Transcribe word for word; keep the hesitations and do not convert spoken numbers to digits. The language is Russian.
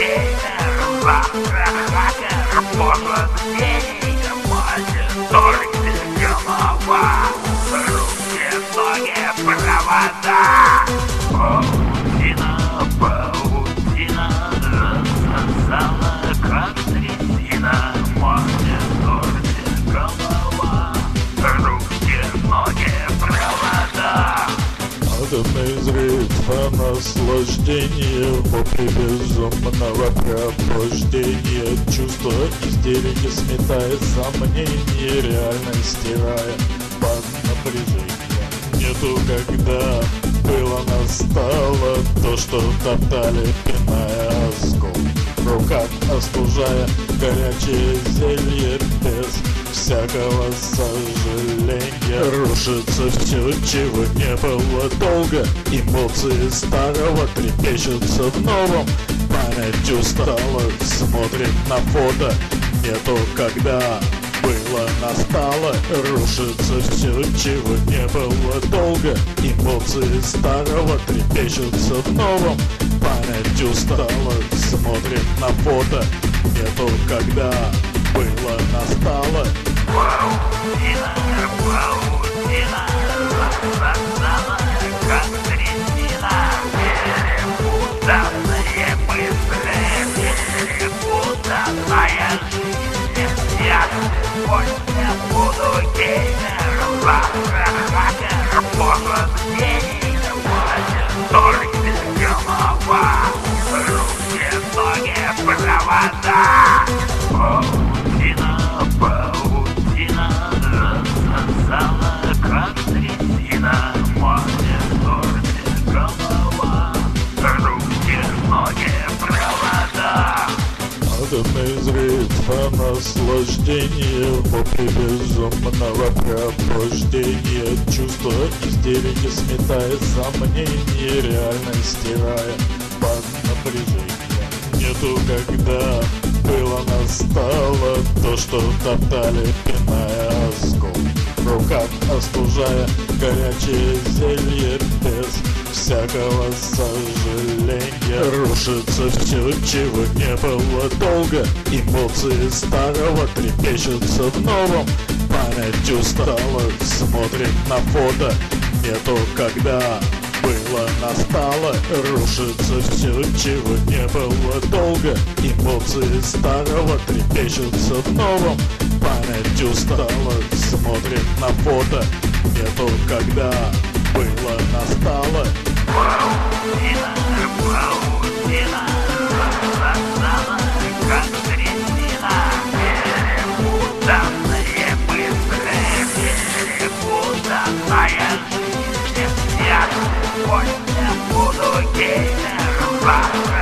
геймер, завтра хакер, может гений, может только голова, руки, ноги, провода. Паутина, паутина, рассосала, как трясина, может только голова, руки, ноги, провода. Атомный взрыв, а наслаждение, вопли безумного пробуждения, чувство истерики сметая сомнения, реальность стирая под напряжением. Нету когда было настало то, что топтали, пиная оскол. В руках остужая горячее зелье без всякого сожаления. Рушится все, чего не было долго. Эмоции старого трепещутся в новом. Память устала, смотрит на фото. Нету когда было настало. Рушится все, чего не было долго. Эмоции старого трепещутся в новом. Память устала, смотрит на фото. Нету когда было настало. Паутина, паутина, рассосала, как трясина, перепутанные мысли, перепутанная жизнь. Я сегодня буду геймер, завтра хакер, может гений, может только голова, руки, ноги, провода. Паутина, паутина, рассосала, как трясина, может только голова, руки, ноги, провода. Атомный взрыв, а наслаждение, вопли безумного пробуждения, чувство истерики сметая сомнения, реальность стирая под напряжением. Нету когда было настало то, что топтали, пиная оскол. В руках остужая горячее зелье без всякого сожаления. Рушится все, чего не было долго. Эмоции старого трепещутся в новом. Память устала, смотрит на фото. Нету когда было настало. Рушится все, чего не было долго. Эмоции старого трепещутся в новом. Память устала, смотрит на фото. Нету когда было настало. Паутина, паутина, рассосала, как трясина, перепутанные мысли, перепутанная жизнь. Я сегодня буду геймер, завтра